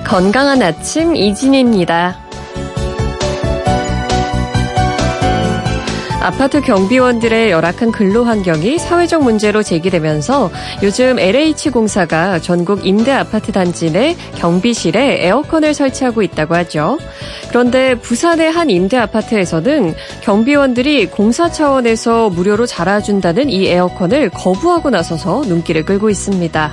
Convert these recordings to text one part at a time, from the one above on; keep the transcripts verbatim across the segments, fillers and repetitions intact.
건강한 아침 이진입니다. 아파트 경비원들의 열악한 근로 환경이 사회적 문제로 제기되면서 요즘 엘에이치공사가 전국 임대 아파트 단지 내 경비실에 에어컨을 설치하고 있다고 하죠. 그런데 부산의 한 임대 아파트에서는 경비원들이 공사 차원에서 무료로 달아준다는 이 에어컨을 거부하고 나서서 눈길을 끌고 있습니다.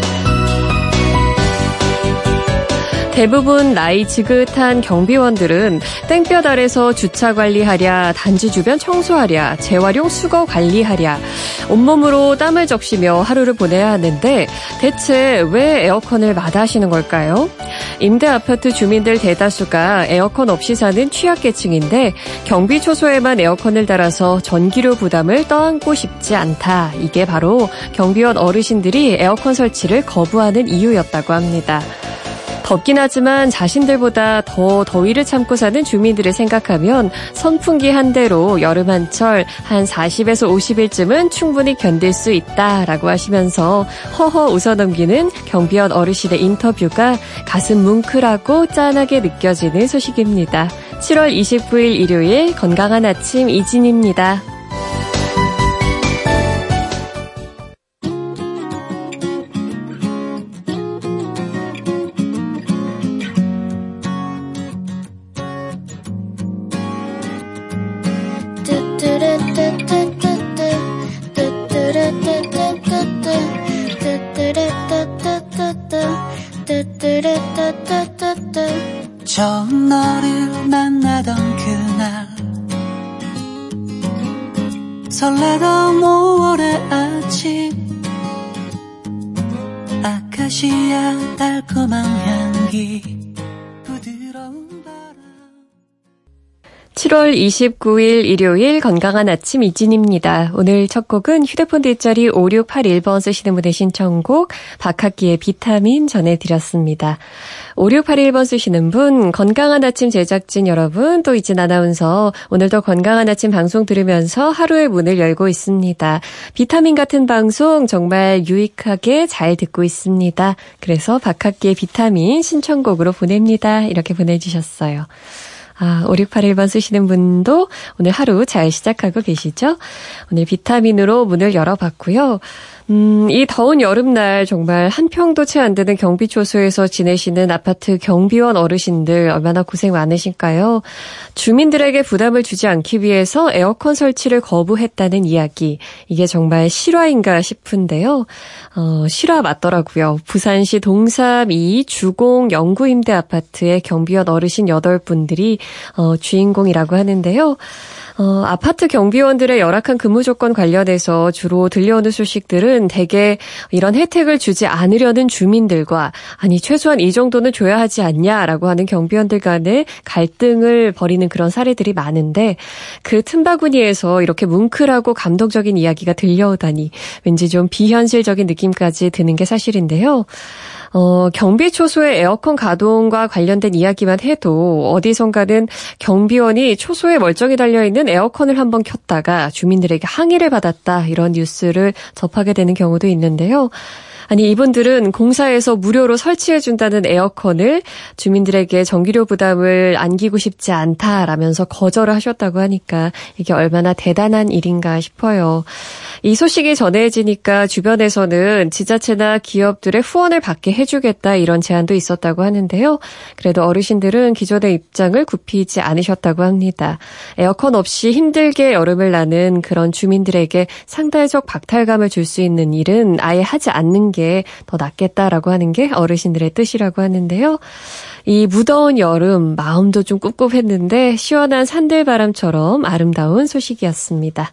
대부분 나이 지긋한 경비원들은 땡볕 아래서 주차 관리하랴, 단지 주변 청소하랴, 재활용 수거 관리하랴, 온몸으로 땀을 적시며 하루를 보내야 하는데 대체 왜 에어컨을 마다하시는 걸까요? 임대 아파트 주민들 대다수가 에어컨 없이 사는 취약계층인데 경비 초소에만 에어컨을 달아서 전기료 부담을 떠안고 싶지 않다. 이게 바로 경비원 어르신들이 에어컨 설치를 거부하는 이유였다고 합니다. 덥긴 하지만 자신들보다 더 더위를 참고 사는 주민들을 생각하면 선풍기 한 대로 여름 한철 한 사십에서 오십 일쯤은 충분히 견딜 수 있다라고 하시면서 허허 웃어넘기는 경비원 어르신의 인터뷰가 가슴 뭉클하고 짠하게 느껴지는 소식입니다. 칠월 이십구일 일요일 건강한 아침 이진입니다. 처음 너를 만나던 그날 설레던 오월의 아침 아카시아 달콤한 향기 부드러운 바람 칠월 이십구일 일요일 건강한 아침 이진입니다. 오늘 첫 곡은 휴대폰 뒷자리 오육팔일 번 쓰시는 분의 신청곡 박학기의 비타민 전해드렸습니다. 오육팔일 번 쓰시는 분, 건강한 아침 제작진 여러분, 또 이진 아나운서 오늘도 건강한 아침 방송 들으면서 하루의 문을 열고 있습니다. 비타민 같은 방송 정말 유익하게 잘 듣고 있습니다. 그래서 박학기의 비타민 신청곡으로 보냅니다. 이렇게 보내주셨어요. 아, 오육팔일 번 쓰시는 분도 오늘 하루 잘 시작하고 계시죠? 오늘 비타민으로 문을 열어봤고요. 음, 이 더운 여름날 정말 한 평도 채 안 되는 경비초소에서 지내시는 아파트 경비원 어르신들 얼마나 고생 많으실까요? 주민들에게 부담을 주지 않기 위해서 에어컨 설치를 거부했다는 이야기. 이게 정말 실화인가 싶은데요. 어, 실화 맞더라고요. 부산시 동삼이 주공 영구임대 아파트의 경비원 어르신 여덟 분들이 어, 주인공이라고 하는데요. 어, 아파트 경비원들의 열악한 근무 조건 관련해서 주로 들려오는 소식들은 대개 이런 혜택을 주지 않으려는 주민들과 아니 최소한 이 정도는 줘야 하지 않냐라고 하는 경비원들 간의 갈등을 벌이는 그런 사례들이 많은데 그 틈바구니에서 이렇게 뭉클하고 감동적인 이야기가 들려오다니 왠지 좀 비현실적인 느낌까지 드는 게 사실인데요. 어, 경비 초소의 에어컨 가동과 관련된 이야기만 해도 어디선가는 경비원이 초소에 멀쩡히 달려있는 에어컨을 한번 켰다가 주민들에게 항의를 받았다 이런 뉴스를 접하게 되는 경우도 있는데요. 아니 이분들은 공사에서 무료로 설치해준다는 에어컨을 주민들에게 전기료 부담을 안기고 싶지 않다라면서 거절을 하셨다고 하니까 이게 얼마나 대단한 일인가 싶어요. 이 소식이 전해지니까 주변에서는 지자체나 기업들의 후원을 받게 해주겠다 이런 제안도 있었다고 하는데요. 그래도 어르신들은 기존의 입장을 굽히지 않으셨다고 합니다. 에어컨 없이 힘들게 여름을 나는 그런 주민들에게 상대적 박탈감을 줄 수 있는 일은 아예 하지 않는 게 더 낫겠다라고 하는 게 어르신들의 뜻이라고 하는데요. 이 무더운 여름 마음도 좀 꿉꿉했는데 시원한 산들바람처럼 아름다운 소식이었습니다.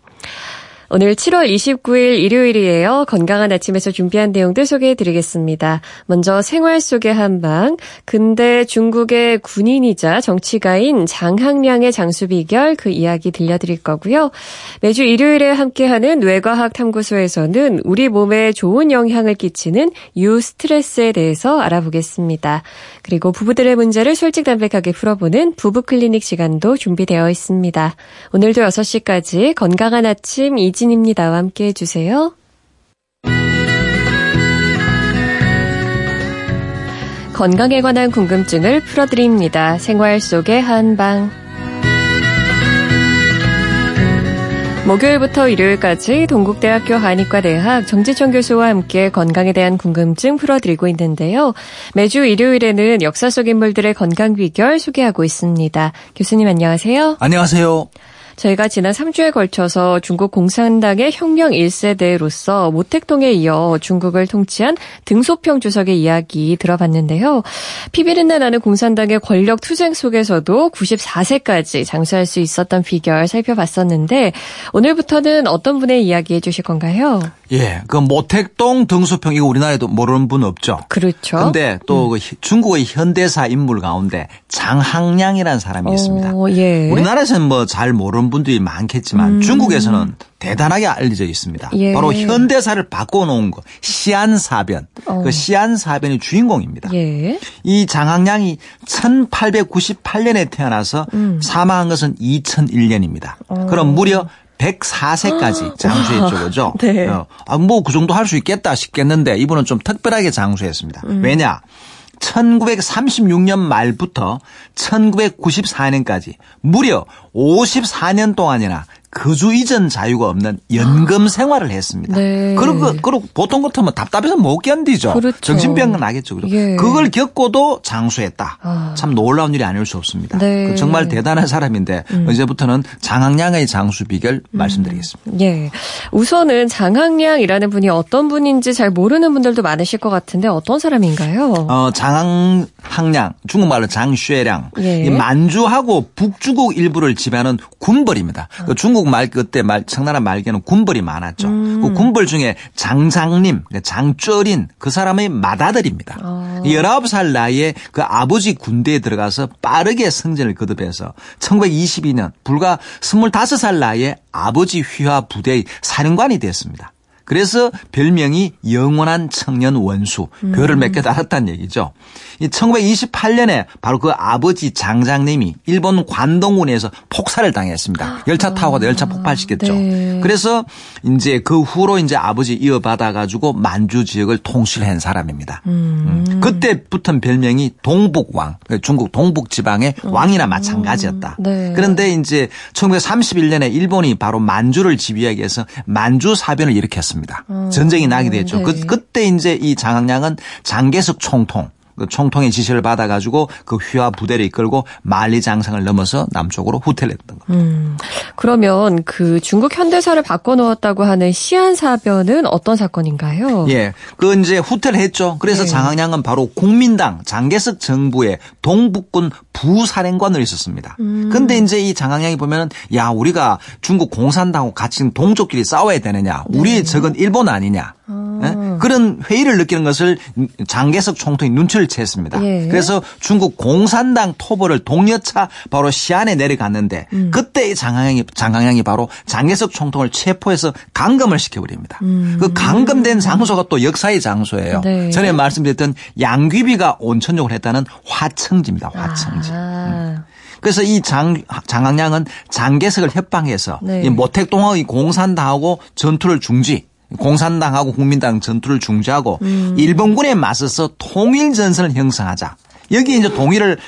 오늘 칠월 이십구일 일요일이에요. 건강한 아침에서 준비한 내용들 소개해드리겠습니다. 먼저 생활 속의 한방, 근대 중국의 군인이자 정치가인 장학량의 장수 비결 그 이야기 들려드릴 거고요. 매주 일요일에 함께하는 뇌과학탐구소에서는 우리 몸에 좋은 영향을 끼치는 유스트레스에 대해서 알아보겠습니다. 그리고 부부들의 문제를 솔직담백하게 풀어보는 부부클리닉 시간도 준비되어 있습니다. 오늘도 여섯 시까지 건강한 아침 이진입니다와 함께해 주세요. 건강에 관한 궁금증을 풀어드립니다. 생활 속의 한방. 목요일부터 일요일까지 동국대학교 한의과대학 정지천 교수와 함께 건강에 대한 궁금증 풀어드리고 있는데요. 매주 일요일에는 역사 속 인물들의 건강 비결 소개하고 있습니다. 교수님 안녕하세요. 안녕하세요. 저희가 지난 삼 주에 걸쳐서 중국 공산당의 혁명 일 세대로서 모택동에 이어 중국을 통치한 등소평 주석의 이야기 들어봤는데요. 피비린내 나는 공산당의 권력 투쟁 속에서도 구십사 세까지 장수할 수 있었던 비결 살펴봤었는데 오늘부터는 어떤 분의 이야기 해주실 건가요? 예, 그 모택동 등소평 이거 우리나라에도 모르는 분 없죠. 그렇죠. 근데 또 음. 그 중국의 현대사 인물 가운데 장항량이라는 사람이 있습니다. 오, 예. 우리나라에서는 뭐 잘 모르는 분들이 많겠지만 음. 중국에서는 대단하게 알려져 있습니다. 예. 바로 현대사를 바꿔놓은 거 시안사변. 어. 그 시안사변의 주인공입니다. 예. 이 장항량이 천팔백구십팔 년에 태어나서 음. 사망한 것은 이천일 년입니다. 어. 그럼 무려 백사 세까지 장수했죠, 그죠? 네. 아, 뭐 그 정도 할 수 있겠다 싶겠는데 이분은 좀 특별하게 장수했습니다. 음. 왜냐? 천구백삼십육 년 말부터 천구백구십사 년까지 무려 오십사 년 동안이나 거주 이전 자유가 없는 연금 생활을 했습니다. 네. 그리고, 그리고 보통 같으면 답답해서 못 견디죠. 그렇죠. 정신병 나겠죠. 그죠? 예. 그걸 겪고도 장수했다. 아. 참 놀라운 일이 아닐 수 없습니다. 네. 정말 대단한 사람인데 음. 이제부터는 장항량의 장수 비결 음. 말씀드리겠습니다. 예. 우선은 장항량이라는 분이 어떤 분인지 잘 모르는 분들도 많으실 것 같은데 어떤 사람인가요? 어, 장항량, 중국말로 장쉐량. 예. 이 만주하고 북중국 일부를 지배하는 군벌입니다. 아. 그 중국 말 그때 말 청나라 말기에는 군벌이 많았죠. 음. 그 군벌 중에 장장님, 장쩌린 그 사람의 맏아들입니다. 아. 열아홉 살 나이에 그 아버지 군대에 들어가서 빠르게 승진을 거듭해서 천구백이십이 년 불과 스물다섯 살 나이에 아버지 휘하 부대의 사령관이 됐습니다. 그래서 별명이 영원한 청년 원수, 별을 몇 개 달았다는 얘기죠. 이 천구백이십팔 년에 바로 그 아버지 장장님이 일본 관동군에서 폭살을 당했습니다. 열차 타고 가다 열차 폭발시켰죠. 네. 그래서 이제 그 후로 이제 아버지 이어받아 가지고 만주 지역을 통치한 사람입니다. 음. 음. 그때부터 별명이 동북왕, 중국 동북 지방의 음. 왕이나 마찬가지였다. 네. 그런데 이제 천구백삼십일 년에 일본이 바로 만주를 지휘하기 위해서 만주 사변을 일으켰습니다. 음. 전쟁이 나게 됐죠. 네. 그, 그때 이제 이 장항량은 장개석 총통, 그 총통의 지시를 받아가지고 그 휘하 부대를 이끌고 만리장성을 넘어서 남쪽으로 후퇴를 했던 겁니다. 음, 그러면 그 중국 현대사를 바꿔놓았다고 하는 시안사변은 어떤 사건인가요? 예, 그 이제 후퇴를 했죠. 그래서 네. 장항량은 바로 국민당 장개석 정부의 동북군 부사령관으로 있었습니다. 그런데 음. 이제 이 장항량이 보면은 야 우리가 중국 공산당하고 같이 동족끼리 싸워야 되느냐? 우리 네. 적은 일본 아니냐? 아. 예? 그런 회의를 느끼는 것을 장개석 총통이 눈치를 챘습니다. 예. 그래서 중국 공산당 토벌을 동여차 바로 시안에 내려갔는데 음. 그때 장항량이, 장항량이 바로 장개석 총통을 체포해서 감금을 시켜버립니다. 음. 그 감금된 장소가 또 역사의 장소예요. 네. 전에 말씀드렸던 양귀비가 온천욕을 했다는 화청지입니다. 화청지. 아. 음. 그래서 이 장, 장항량은 장개석을 협방해서 네. 이 모택동의 공산당하고 전투를 중지, 공산당하고 국민당 전투를 중지하고 음. 일본군에 맞서서 통일전선을 형성하자. 여기 이제 동의를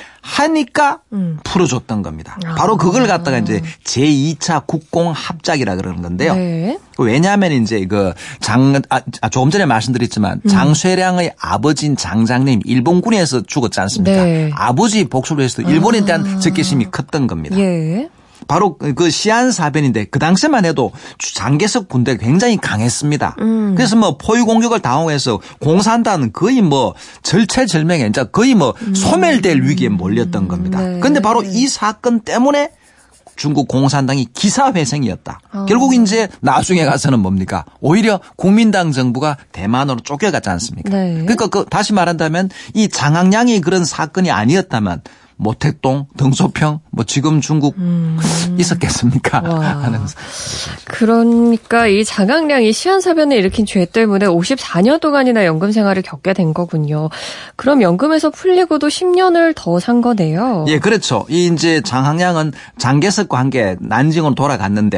하니까 음. 풀어줬던 겁니다. 아. 바로 그걸 갖다가 이제 제이 차 국공합작이라 그러는 건데요. 네. 왜냐하면 이제 그 장, 아, 조금 전에 말씀드렸지만 음. 장쇠량의 아버지인 장장님 일본군에서 죽었지 않습니까? 네. 아버지 복수를 해서 일본에 대한 아. 적개심이 컸던 겁니다. 예. 바로 그 시안사변인데 그 당시만 해도 장개석 군대가 굉장히 강했습니다. 음. 그래서 뭐 포위 공격을 당하고해서 공산당은 거의 뭐 절체절명에 이제 거의 뭐 음. 소멸될 위기에 몰렸던 겁니다. 그런데 네. 바로 이 사건 때문에 중국 공산당이 기사회생이었다. 어. 결국 이제 나중에 가서는 뭡니까? 오히려 국민당 정부가 대만으로 쫓겨갔지 않습니까? 네. 그러니까 그 다시 말한다면 이 장항량이 그런 사건이 아니었다면 모택동, 등소평, 뭐 지금 중국 음. 있었겠습니까? 하는. 그러니까 이 장항량이 시안사변을 일으킨 죄 때문에 오십사 년 동안이나 연금 생활을 겪게 된 거군요. 그럼 연금에서 풀리고도 십 년을 더 산 거네요. 예, 그렇죠. 이 이제 장항량은 장개석과 함께 난징으로 돌아갔는데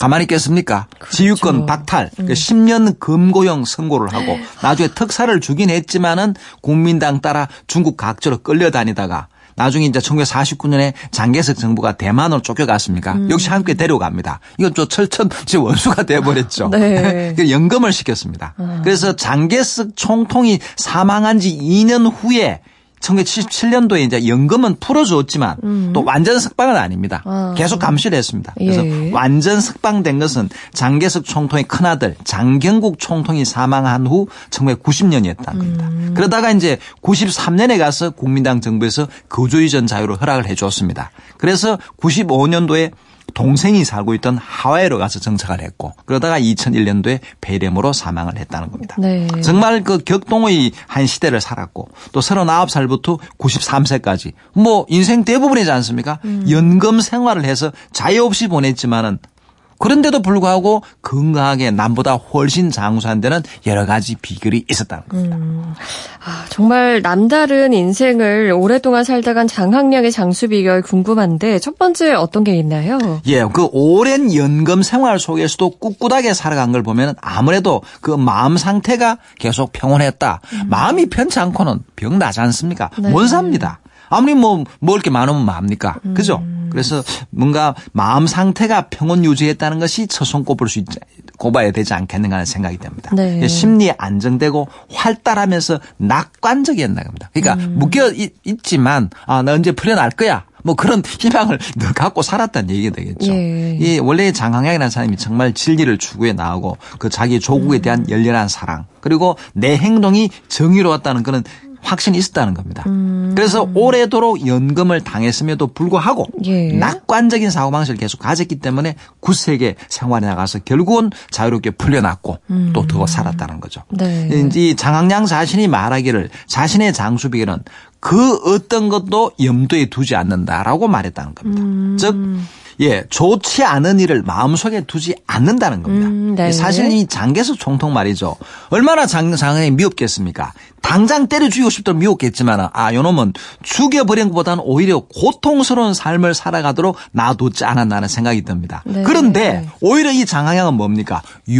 가만히 있겠습니까? 그렇죠. 지휘권 박탈, 음. 십 년 금고형 선고를 하고 나중에 특사를 주긴 했지만은 국민당 따라 중국 각지로 끌려다니다가 나중에 이제 천구백사십구 년에 장개석 정부가 대만으로 쫓겨갔습니까? 음. 역시 함께 데려갑니다. 이건 좀 철천 제 원수가 돼버렸죠. 네. 연금을 시켰습니다. 아. 그래서 장개석 총통이 사망한 지 이 년 후에 천구백칠십칠 년도에 이제 연금은 풀어줬지만 음. 또 완전 석방은 아닙니다. 아. 계속 감시를 했습니다. 그래서 예. 완전 석방된 것은 장개석 총통의 큰아들 장경국 총통이 사망한 후 천구백구십 년이었다는 겁니다. 음. 그러다가 이제 구십삼 년에 가서 국민당 정부에서 거주 이전 자유를 허락을 해 줬습니다. 그래서 구십오 년도에 동생이 살고 있던 하와이로 가서 정착을 했고 그러다가 이천일 년도에 폐렴으로 사망을 했다는 겁니다. 네. 정말 그 격동의 한 시대를 살았고 또 서른아홉 살부터 구십삼 세까지 뭐 인생 대부분이지 않습니까? 음. 연금 생활을 해서 자유 없이 보냈지만은 그런데도 불구하고 건강하게 남보다 훨씬 장수한 데는 여러 가지 비결이 있었다는 겁니다. 음, 아, 정말 남다른 인생을 오랫동안 살다 간 장학량의 장수 비결 궁금한데 첫 번째 어떤 게 있나요? 예, 그 오랜 연금 생활 속에서도 꿋꿋하게 살아간 걸 보면 아무래도 그 마음 상태가 계속 평온했다. 음. 마음이 편치 않고는 병 나지 않습니까? 네. 못 삽니다. 아무리 뭐 먹을 게 많으면 뭐합니까? 음. 그죠? 그래서 뭔가 마음 상태가 평온 유지했다는 것이 첫 손꼽을 수 있, 꼽아야 되지 않겠는가 하는 생각이 듭니다. 네. 심리 안정되고 활달하면서 낙관적이었나 겁니다. 그러니까 음. 묶여 있, 있지만 아, 나 언제 풀려날 거야. 뭐 그런 희망을 늘 갖고 살았다는 얘기가 되겠죠. 예. 이 원래 장항양이라는 사람이 정말 진리를 추구해 나오고 그 자기 조국에 대한 열렬한 사랑 그리고 내 행동이 정의로웠다는 그런 확신이 있었다는 겁니다. 음. 그래서 오래도록 연금을 당했음에도 불구하고 예. 낙관적인 사고방식을 계속 가졌기 때문에 굳세게 생활에 나가서 결국은 자유롭게 풀려났고 음. 또 더 살았다는 거죠. 네. 이 장항양 자신이 말하기를 자신의 장수 비결은 그 어떤 것도 염두에 두지 않는다라고 말했다는 겁니다. 음. 즉 예, 좋지 않은 일을 마음속에 두지 않는다는 겁니다. 음, 네. 사실 이 장개석 총통 말이죠. 얼마나 장, 장항이 미웠겠습니까? 당장 때려 죽이고 싶도록 미웠겠지만 아, 요놈은 죽여버린 것보다는 오히려 고통스러운 삶을 살아가도록 놔뒀지 않았나는 생각이 듭니다. 네. 그런데 오히려 이 장항양은 뭡니까?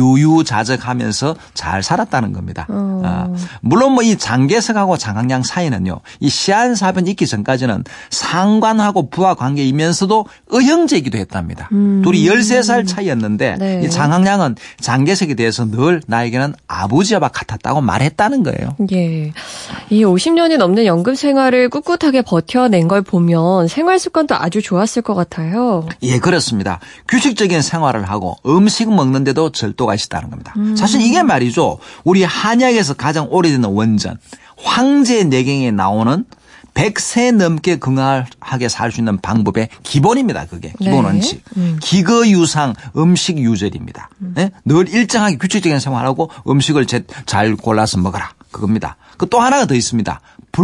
유유자적하면서 잘 살았다는 겁니다. 어. 아, 물론 뭐 이 장개석하고 장항양 사이는요. 이 시한사변 있기 전까지는 상관하고 부하 관계이면서도 의형제 기도 했답니다. 음. 둘이 열세 살 차이였는데 네. 이 장항양은 장개석에 대해서 늘 나에게는 아버지와 같았다고 말했다는 거예요. 예, 이 오십 년이 넘는 연금 생활을 꿋꿋하게 버텨낸 걸 보면 생활 습관도 아주 좋았을 것 같아요. 예, 그렇습니다. 규칙적인 생활을 하고 음식 먹는데도 절도가 있었다는 겁니다. 음. 사실 이게 말이죠. 우리 한약에서 가장 오래된 원전 황제 내경에 나오는 백 세 넘게 건강하게 살 수 있는 방법의 기본입니다. 그게 기본 네. 원칙. 음. 기거유상 음식 유절입니다. 음. 네? 늘 일정하게 규칙적인 생활하고 음식을 잘 골라서 먹어라. 그겁니다. 그 또 하나가 더 있습니다.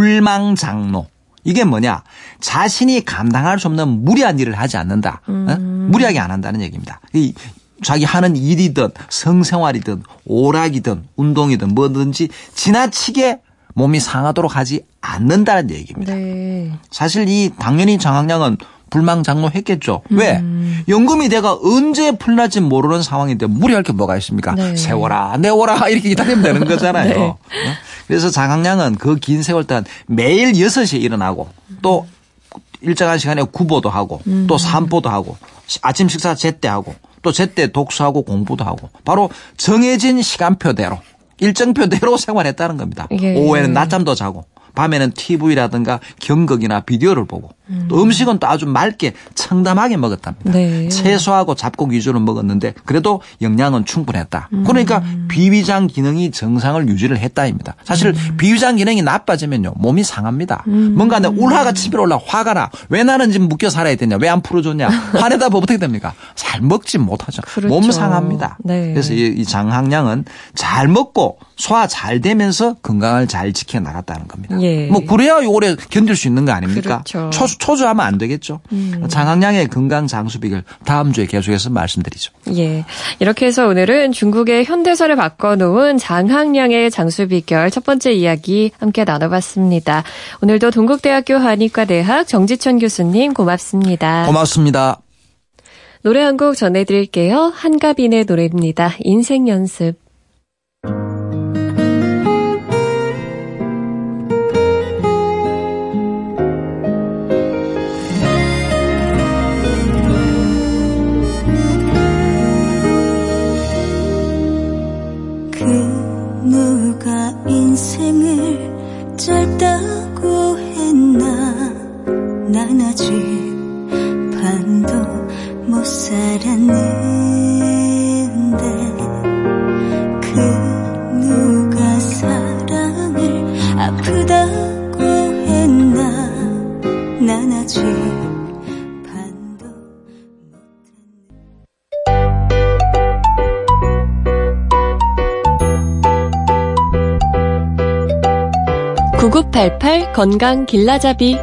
불망장로. 이게 뭐냐. 자신이 감당할 수 없는 무리한 일을 하지 않는다. 음. 네? 무리하게 안 한다는 얘기입니다. 이 자기 하는 일이든 성생활이든 오락이든 운동이든 뭐든지 지나치게 몸이 상하도록 하지 않는다는 얘기입니다. 네. 사실 이 당연히 장항양은 불망장로했겠죠. 음. 왜? 연금이 내가 언제 풀날지 모르는 상황인데 무리할 게 뭐가 있습니까? 네. 세워라 내워라 이렇게 기다리면 되는 거잖아요. 네. 그래서 장항양은 그 긴 세월 동안 매일 여섯 시에 일어나고 또 일정한 시간에 구보도 하고 음. 또 산보도 하고 아침 식사 제때 하고 또 제때 독서하고 공부도 하고 바로 정해진 시간표대로 일정표대로 생활했다는 겁니다. 예. 오후에는 낮잠도 자고 밤에는 티비라든가 경극이나 비디오를 보고 음. 또 음식은 또 아주 맑게 청담하게 먹었답니다. 네. 채소하고 잡곡 위주로 먹었는데 그래도 영양은 충분했다. 음. 그러니까 비위장 기능이 정상을 유지를 했다입니다. 사실 음. 비위장 기능이 나빠지면요 몸이 상합니다. 음. 뭔가 내 울화가 치밀어 올라 화가 나. 왜 나는 지금 묶여 살아야 되냐. 왜 안 풀어줬냐. 화내다 보면 어떻게 됩니까. 잘 먹지 못하죠. 그렇죠. 몸 상합니다. 네. 그래서 이 장항량은 잘 먹고 소화 잘 되면서 건강을 잘 지켜나갔다는 겁니다. 예. 뭐 그래야 오래 견딜 수 있는 거 아닙니까? 그렇죠. 초수, 초조하면 안 되겠죠. 음. 장항량의 건강 장수 비결 다음 주에 계속해서 말씀드리죠. 예, 이렇게 해서 오늘은 중국의 현대사를 바꿔놓은 장항량의 장수 비결 첫 번째 이야기 함께 나눠봤습니다. 오늘도 동국대학교 한의과대학 정지천 교수님 고맙습니다. 고맙습니다. 노래 한 곡 전해드릴게요. 한가빈의 노래입니다. 인생 연습. 그 누가 인생을 짧다고 했나 난 아직 반도 못 살았는데 그 누가 사랑을 아프다고 했나 난 아직 반도 구구팔팔 건강 길라잡이.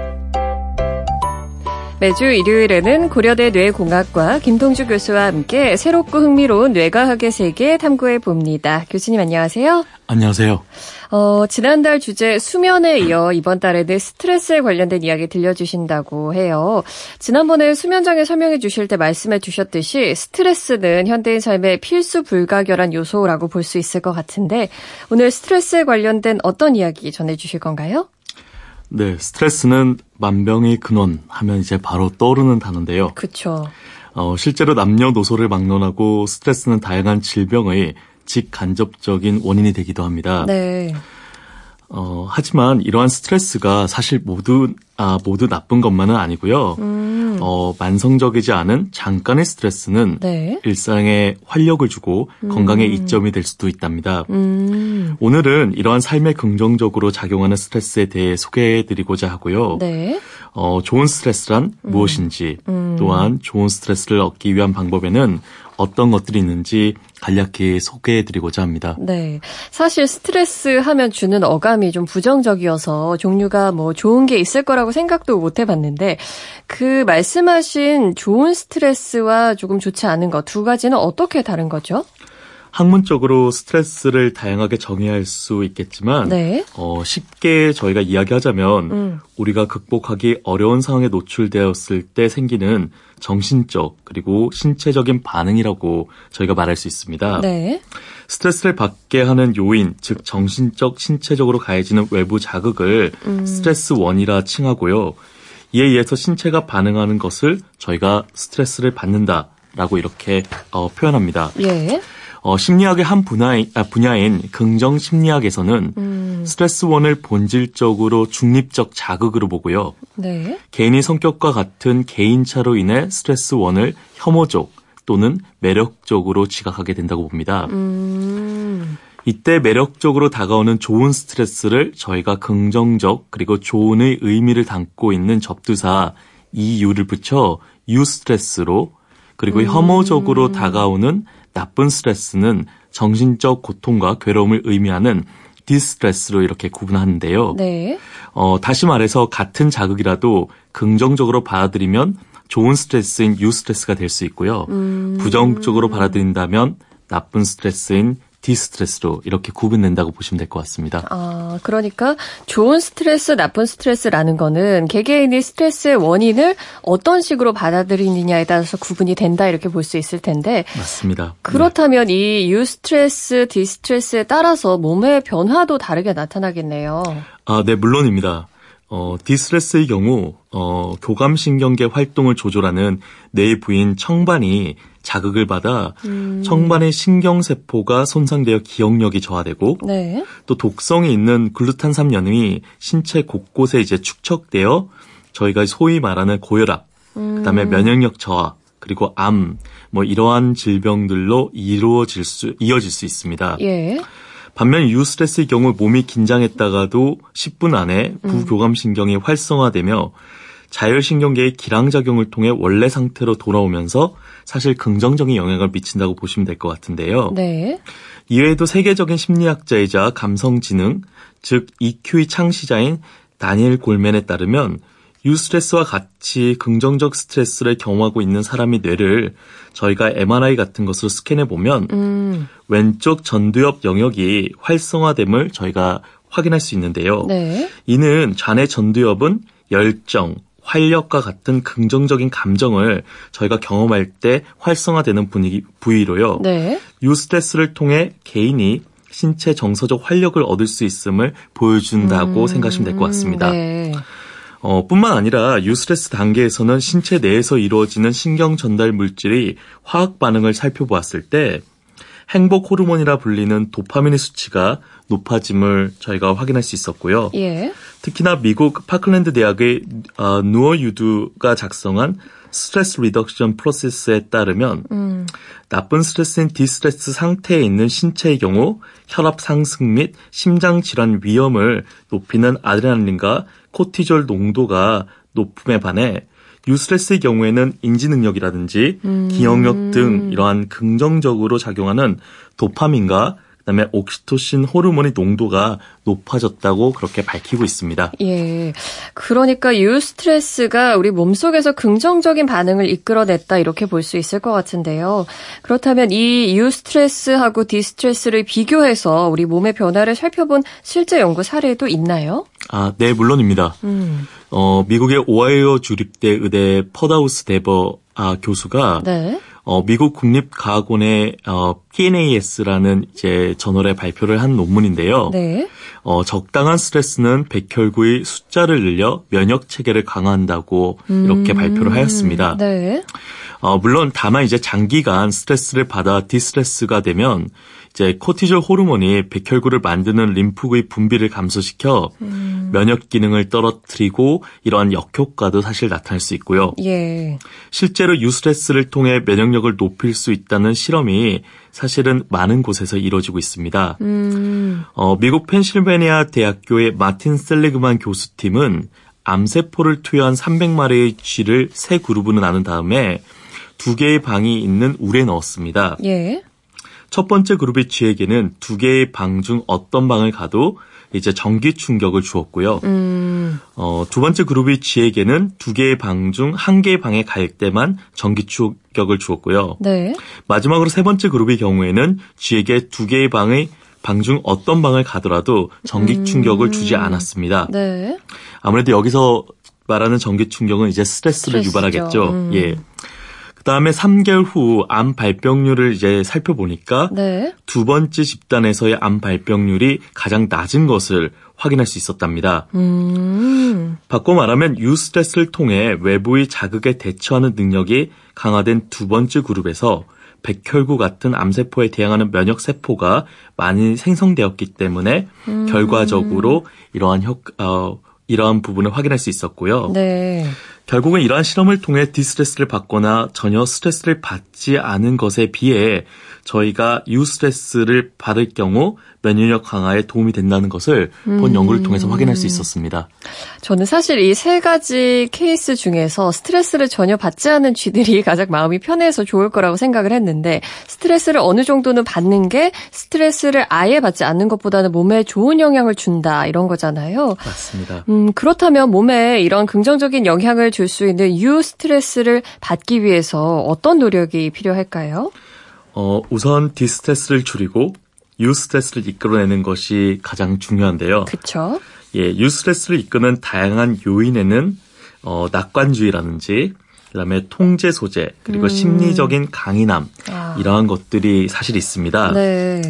매주 일요일에는 고려대 뇌공학과 김동주 교수와 함께 새롭고 흥미로운 뇌과학의 세계 탐구해 봅니다. 교수님 안녕하세요. 안녕하세요. 어, 지난달 주제 수면에 이어 이번 달에는 스트레스에 관련된 이야기 들려주신다고 해요. 지난번에 수면장애 설명해 주실 때 말씀해 주셨듯이 스트레스는 현대인 삶의 필수 불가결한 요소라고 볼 수 있을 것 같은데 오늘 스트레스에 관련된 어떤 이야기 전해 주실 건가요? 네, 스트레스는 만병의 근원 하면 이제 바로 떠오르는 단어인데요. 그렇죠. 어, 실제로 남녀노소를 막론하고 스트레스는 다양한 질병의 직간접적인 원인이 되기도 합니다. 네. 어, 하지만 이러한 스트레스가 사실 모두 아, 모두 나쁜 것만은 아니고요. 음. 어, 만성적이지 않은 잠깐의 스트레스는 네. 일상에 활력을 주고 음. 건강의 이점이 될 수도 있답니다. 음. 오늘은 이러한 삶에 긍정적으로 작용하는 스트레스에 대해 소개해드리고자 하고요. 네. 어, 좋은 스트레스란 음. 무엇인지, 음. 또한 좋은 스트레스를 얻기 위한 방법에는 어떤 것들이 있는지 간략히 소개해드리고자 합니다. 네. 사실 스트레스 하면 주는 어감이 좀 부정적이어서 종류가 뭐 좋은 게 있을 거라고 생각도 못 해봤는데 그 말씀하신 좋은 스트레스와 조금 좋지 않은 것 두 가지는 어떻게 다른 거죠? 학문적으로 스트레스를 다양하게 정의할 수 있겠지만 네. 어, 쉽게 저희가 이야기하자면 음. 우리가 극복하기 어려운 상황에 노출되었을 때 생기는 정신적 그리고 신체적인 반응이라고 저희가 말할 수 있습니다. 네. 스트레스를 받게 하는 요인, 즉 정신적, 신체적으로 가해지는 외부 자극을 음. 스트레스 원이라 칭하고요. 이에 의해서 신체가 반응하는 것을 저희가 스트레스를 받는다라고 이렇게 어, 표현합니다. 예. 어, 심리학의 한 분야인, 아, 분야인 긍정 심리학에서는 음. 스트레스원을 본질적으로 중립적 자극으로 보고요. 네. 개인의 성격과 같은 개인차로 인해 스트레스원을 혐오적 또는 매력적으로 지각하게 된다고 봅니다. 음. 이때 매력적으로 다가오는 좋은 스트레스를 저희가 긍정적 그리고 좋은의 의미를 담고 있는 접두사 이유를 붙여 유스트레스로 그리고 음. 혐오적으로 다가오는 나쁜 스트레스는 정신적 고통과 괴로움을 의미하는 디스트레스로 이렇게 구분하는데요. 네. 어, 다시 말해서 같은 자극이라도 긍정적으로 받아들이면 좋은 스트레스인 유스트레스가 될 수 있고요. 음. 부정적으로 받아들인다면 나쁜 스트레스인 디스트레스로 이렇게 구분된다고 보시면 될 것 같습니다. 아, 그러니까 좋은 스트레스, 나쁜 스트레스라는 거는 개개인이 스트레스의 원인을 어떤 식으로 받아들이느냐에 따라서 구분이 된다 이렇게 볼 수 있을 텐데 맞습니다. 그렇다면 네. 이 유스트레스, 디스트레스에 따라서 몸의 변화도 다르게 나타나겠네요. 아, 네, 물론입니다. 어, 디스트레스의 경우 어, 교감신경계 활동을 조절하는 뇌의 부인 청반이 자극을 받아 음. 청반의 신경세포가 손상되어 기억력이 저하되고 네. 또 독성이 있는 글루탄삼연이 신체 곳곳에 이제 축적되어 저희가 소위 말하는 고혈압, 음. 그다음에 면역력 저하, 그리고 암, 뭐 이러한 질병들로 이루어질 수 이어질 수 있습니다. 예. 반면 유스트레스의 경우 몸이 긴장했다가도 십 분 안에 부교감신경이 음. 활성화되며 자율신경계의 기량작용을 통해 원래 상태로 돌아오면서 사실 긍정적인 영향을 미친다고 보시면 될 것 같은데요. 네. 이외에도 세계적인 심리학자이자 감성지능, 즉 이큐의 창시자인 다니엘 골맨에 따르면 유스트레스와 같이 긍정적 스트레스를 경험하고 있는 사람의 뇌를 저희가 엠알아이 같은 것으로 스캔해보면 음. 왼쪽 전두엽 영역이 활성화됨을 저희가 확인할 수 있는데요. 네. 이는 좌뇌 전두엽은 열정, 활력과 같은 긍정적인 감정을 저희가 경험할 때 활성화되는 분위기, 부위로요. 네. 유스트레스를 통해 개인이 신체 정서적 활력을 얻을 수 있음을 보여준다고 음, 생각하시면 될 것 같습니다. 네. 어, 뿐만 아니라 유스트레스 단계에서는 신체 내에서 이루어지는 신경 전달 물질이 화학 반응을 살펴보았을 때 행복 호르몬이라 불리는 도파민의 수치가 높아짐을 저희가 확인할 수 있었고요. 예. 특히나 미국 파클랜드 대학의 어, 누어유두가 작성한 스트레스 리덕션 프로세스에 따르면 음. 나쁜 스트레스인 디스트레스 상태에 있는 신체의 경우 혈압 상승 및 심장 질환 위험을 높이는 아드레날린과 코티졸 농도가 높음에 반해 유스트레스의 경우에는 인지 능력이라든지 음. 기억력 등 이러한 긍정적으로 작용하는 도파민과 그다음에 옥시토신 호르몬의 농도가 높아졌다고 그렇게 밝히고 있습니다. 예, 그러니까 유스트레스가 우리 몸속에서 긍정적인 반응을 이끌어냈다 이렇게 볼 수 있을 것 같은데요. 그렇다면 이 유스트레스하고 디스트레스를 비교해서 우리 몸의 변화를 살펴본 실제 연구 사례도 있나요? 아, 네, 물론입니다. 음. 어, 미국의 오하이오 주립대 의대 퍼다우스 데버 아, 교수가 네. 어, 미국 국립과학원의 어, 피엔에이에스라는 이제 저널에 발표를 한 논문인데요. 네. 어, 적당한 스트레스는 백혈구의 숫자를 늘려 면역 체계를 강화한다고 음. 이렇게 발표를 하였습니다. 네. 어, 물론 다만 이제 장기간 스트레스를 받아 디스트레스가 되면 이제 코티졸 호르몬이 백혈구를 만드는 림프구의 분비를 감소시켜 음. 면역 기능을 떨어뜨리고 이러한 역효과도 사실 나타날 수 있고요. 예. 실제로 유스트레스를 통해 면역력을 높일 수 있다는 실험이 사실은 많은 곳에서 이루어지고 있습니다. 음. 어, 미국 펜실베니아 대학교의 마틴 셀리그만 교수팀은 암세포를 투여한 삼백 마리의 쥐를 세 그룹으로 나눈 다음에 두 개의 방이 있는 울에 넣었습니다. 예. 첫 번째 그룹의 쥐에게는 두 개의 방 중 어떤 방을 가도 이제 전기 충격을 주었고요. 음. 어, 두 번째 그룹의 쥐에게는 두 개의 방 중 한 개의 방에 갈 때만 전기 충격을 주었고요. 네. 마지막으로 세 번째 그룹의 경우에는 쥐에게 두 개의 방의 방 중 어떤 방을 가더라도 전기 충격을 음. 주지 않았습니다. 네. 아무래도 여기서 말하는 전기 충격은 이제 스트레스를 스트레스죠. 유발하겠죠. 음. 예. 그다음에 삼 개월 후 암 발병률을 이제 살펴보니까 네. 두 번째 집단에서의 암 발병률이 가장 낮은 것을 확인할 수 있었답니다. 음. 바꿔 말하면 유스트레스를 통해 외부의 자극에 대처하는 능력이 강화된 두 번째 그룹에서 백혈구 같은 암세포에 대항하는 면역세포가 많이 생성되었기 때문에 음. 결과적으로 이러한 효, 어, 이러한 부분을 확인할 수 있었고요. 네. 결국은 이러한 실험을 통해 디스트레스를 받거나 전혀 스트레스를 받지 않은 것에 비해 저희가 유스트레스를 받을 경우 면역력 강화에 도움이 된다는 것을 음. 본 연구를 통해서 확인할 수 있었습니다. 저는 사실 이 세 가지 케이스 중에서 스트레스를 전혀 받지 않은 쥐들이 가장 마음이 편해서 좋을 거라고 생각을 했는데 스트레스를 어느 정도는 받는 게 스트레스를 아예 받지 않는 것보다는 몸에 좋은 영향을 준다 이런 거잖아요. 맞습니다. 음, 그렇다면 몸에 이런 긍정적인 영향을 줄 수 있는 유스트레스를 받기 위해서 어떤 노력이 필요할까요? 어, 우선 디스트레스를 줄이고 유스트레스를 이끌어내는 것이 가장 중요한데요. 그렇죠. 예, 유스트레스를 이끄는 다양한 요인에는 어, 낙관주의라든지 그다음에 통제 소재 그리고 음. 심리적인 강인함 아. 이러한 것들이 사실 있습니다. 네.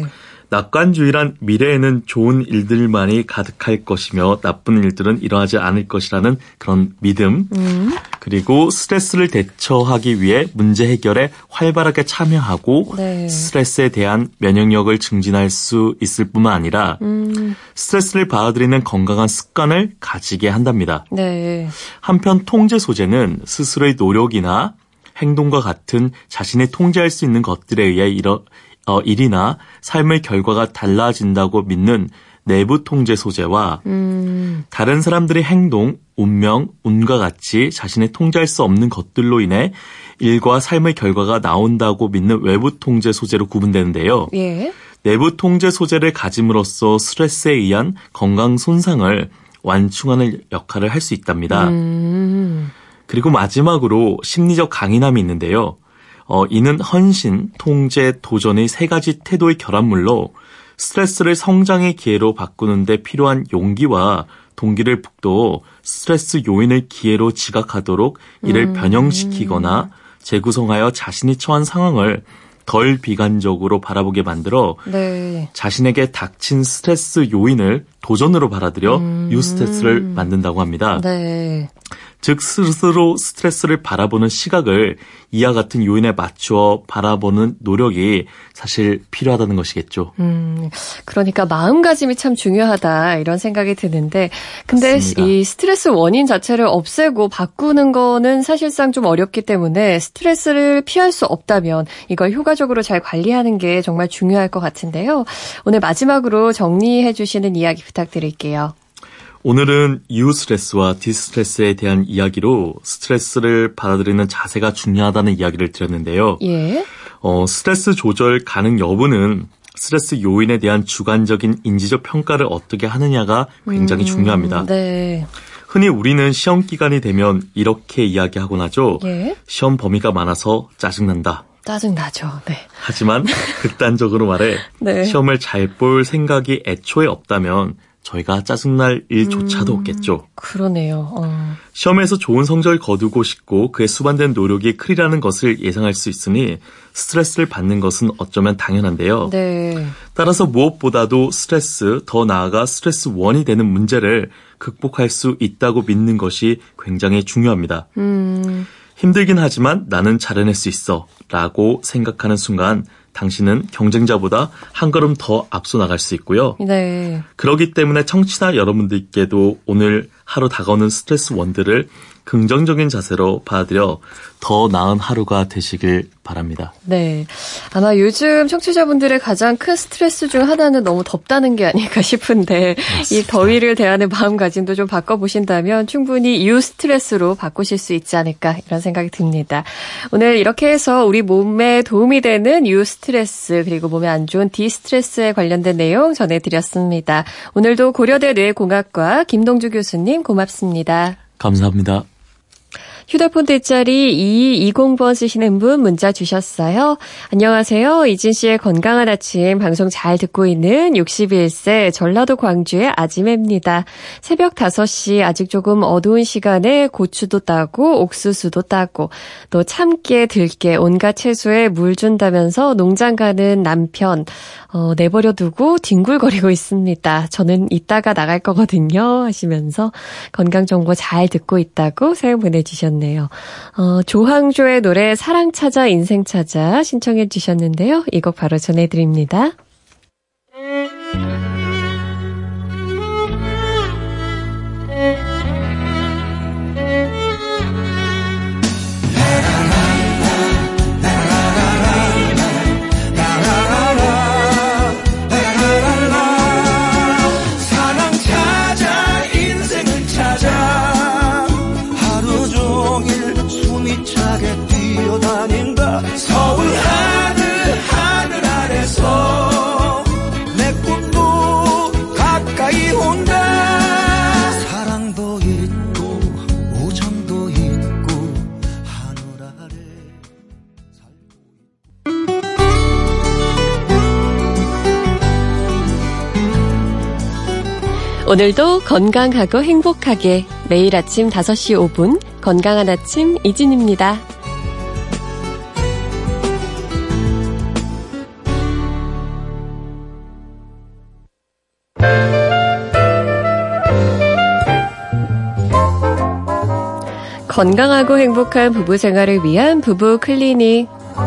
낙관주의란 미래에는 좋은 일들만이 가득할 것이며 나쁜 일들은 일어나지 않을 것이라는 그런 믿음 음. 그리고 스트레스를 대처하기 위해 문제 해결에 활발하게 참여하고 네. 스트레스에 대한 면역력을 증진할 수 있을 뿐만 아니라 음. 스트레스를 받아들이는 건강한 습관을 가지게 한답니다. 네. 한편 통제 소재는 스스로의 노력이나 행동과 같은 자신이 통제할 수 있는 것들에 의해 일어 어, 일이나 삶의 결과가 달라진다고 믿는 내부 통제 소재와 음. 다른 사람들의 행동, 운명, 운과 같이 자신이 통제할 수 없는 것들로 인해 일과 삶의 결과가 나온다고 믿는 외부 통제 소재로 구분되는데요. 예. 내부 통제 소재를 가짐으로써 스트레스에 의한 건강 손상을 완충하는 역할을 할 수 있답니다. 음. 그리고 마지막으로 심리적 강인함이 있는데요. 어, 이는 헌신, 통제, 도전의 세 가지 태도의 결합물로 스트레스를 성장의 기회로 바꾸는 데 필요한 용기와 동기를 북도 스트레스 요인을 기회로 지각하도록 이를 음. 변형시키거나 재구성하여 자신이 처한 상황을 덜 비관적으로 바라보게 만들어 네. 자신에게 닥친 스트레스 요인을 도전으로 받아들여 음. 유스트레스를 만든다고 합니다. 네. 즉 스스로 스트레스를 바라보는 시각을 이와 같은 요인에 맞추어 바라보는 노력이 사실 필요하다는 것이겠죠. 음, 그러니까 마음가짐이 참 중요하다 이런 생각이 드는데 근데 맞습니다. 이 스트레스 원인 자체를 없애고 바꾸는 거는 사실상 좀 어렵기 때문에 스트레스를 피할 수 없다면 이걸 효과적으로 잘 관리하는 게 정말 중요할 것 같은데요. 오늘 마지막으로 정리해 주시는 이야기 부탁드릴게요. 오늘은 유스트레스와 디스트레스에 대한 이야기로 스트레스를 받아들이는 자세가 중요하다는 이야기를 드렸는데요. 예. 어, 스트레스 조절 가능 여부는 스트레스 요인에 대한 주관적인 인지적 평가를 어떻게 하느냐가 굉장히 음, 중요합니다. 네. 흔히 우리는 시험 기간이 되면 이렇게 이야기하곤 하죠. 예. 시험 범위가 많아서 짜증난다. 짜증나죠. 네. 하지만 극단적으로 말해 네. 시험을 잘 볼 생각이 애초에 없다면 저희가 짜증날 일조차도 음, 없겠죠. 그러네요. 어. 시험에서 좋은 성적을 거두고 싶고 그에 수반된 노력이 크리라는 것을 예상할 수 있으니 스트레스를 받는 것은 어쩌면 당연한데요. 네. 따라서 무엇보다도 스트레스, 더 나아가 스트레스 원이 되는 문제를 극복할 수 있다고 믿는 것이 굉장히 중요합니다. 음. 힘들긴 하지만 나는 잘해낼 수 있어 라고 생각하는 순간 당신은 경쟁자보다 한 걸음 더 앞서 나갈 수 있고요. 네. 그렇기 때문에 청취자 여러분들께도 오늘 하루 다가오는 스트레스 원들을 긍정적인 자세로 받아들여 더 나은 하루가 되시길 바랍니다. 네. 아마 요즘 청취자분들의 가장 큰 스트레스 중 하나는 너무 덥다는 게 아닐까 싶은데 맞습니다. 이 더위를 대하는 마음가짐도 좀 바꿔보신다면 충분히 유스트레스로 바꾸실 수 있지 않을까 이런 생각이 듭니다. 오늘 이렇게 해서 우리 몸에 도움이 되는 유스트레스 그리고 몸에 안 좋은 디스트레스에 관련된 내용 전해드렸습니다. 오늘도 고려대 뇌공학과 김동주 교수님 고맙습니다. 감사합니다. 휴대폰 뒷자리 이이이공 번 쓰시는 분 문자 주셨어요. 안녕하세요. 이진 씨의 건강한 아침 방송 잘 듣고 있는 육십일 세 전라도 광주의 아지매입니다. 새벽 다섯 시 아직 조금 어두운 시간에 고추도 따고 옥수수도 따고 또 참깨, 들깨 온갖 채소에 물 준다면서 농장 가는 남편 어, 내버려 두고 뒹굴거리고 있습니다. 저는 이따가 나갈 거거든요 하시면서 건강 정보 잘 듣고 있다고 사연 보내주셨네요. 어, 조항조의 노래 사랑 찾아 인생 찾아 신청해 주셨는데요. 이 곡 바로 전해드립니다. 서울 하늘 하늘 아래서 내 꿈도 가까이 온다. 사랑도 있고 우정도 있고 하늘 아래 살고 있고. 오늘도 건강하고 행복하게 매일 아침 다섯 시 오 분 건강한 아침 이진입니다. 건강하고 행복한 부부 생활을 위한 부부 클리닉.